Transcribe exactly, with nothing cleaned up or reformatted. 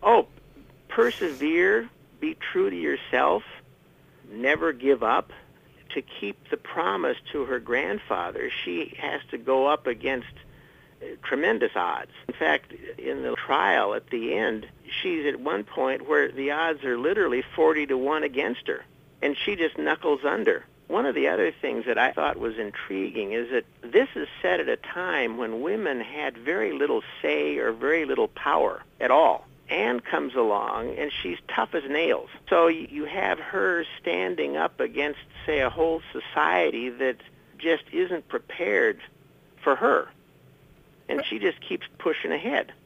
Oh, persevere, be true to yourself, never give up. To keep the promise to her grandfather, she has to go up against tremendous odds. In fact, in the trial at the end, she's at one point where the odds are literally forty to one against her, and she just knuckles under. One of the other things that I thought was intriguing is that this is set at a time when women had very little say or very little power at all. Anne comes along, and she's tough as nails. So you have her standing up against, say, a whole society that just isn't prepared for her. And she just keeps pushing ahead.